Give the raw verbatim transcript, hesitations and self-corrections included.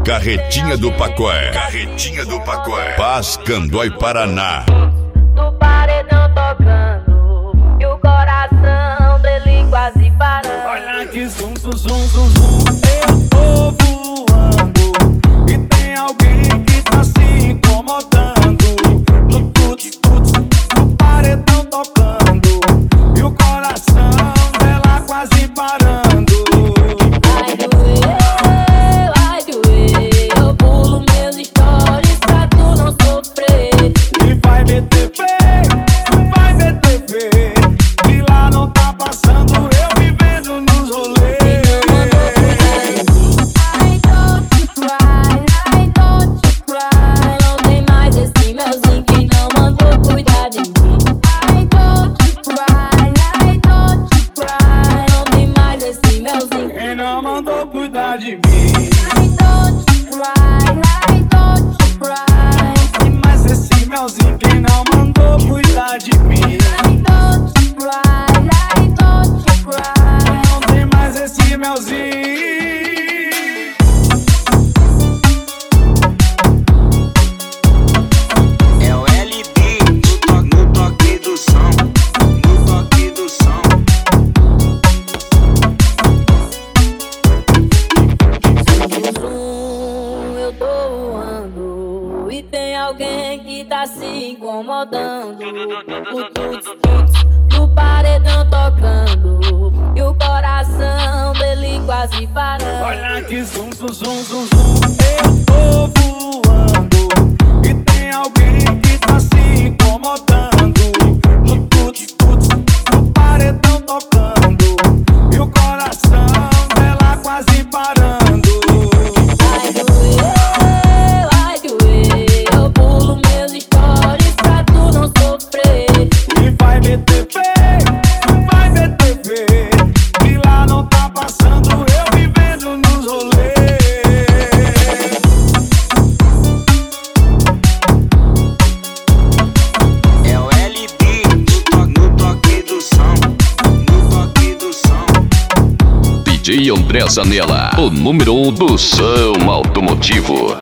Carretinha do Pacoé. Carretinha do Pacoé. Paz, Candói, Paraná. Do paredão tocando e o coração dele quase parando. Olha que zum, zum, zum, zum, zum. Eu tô voando e tem alguém que tá se incomodando. No tuts, tuts, do paredão tocando e o coração dela quase parando. Vai doer, vai doer. Eu pulo meus stories pra tu não sofrer. E vai meter fé, vai meter fé. E lá não tá passando eu vivendo nos rolês. I don't cry, I don't cry. Não tem mais esse melzinho que não mandou cuidar de mim. I don't cry, I don't cry. Não tem mais esse melzinho. Quem não mandou cuidar de mim? I don't cry, I don't cry. E mais esse melzinho, quem não mandou cuidar de mim? I don't cry, I don't cry. Não tem mais esse melzinho. É o L B no, to no toque do som, no toque do som. Zum, eu tô voando e tem alguém que tá se incomodando. O tuts, tuts do paredão tocando e o coração dele quase parando. Olha que zum, zum, zum, zum, zum. Eu tô voando e tem alguém que tá se incomodando. No tuts, tuts, do paredão tocando e o coração dela quase parando. Vai doer, vai doer. Eu pulo meus stories pra tu não sofrer. E vai meter fé, vai meter fé. E lá não tá passando eu vivendo nos rolês. É o L B no, to no toque do som, no toque do som. D J André Zanella, o número um do som automotivo.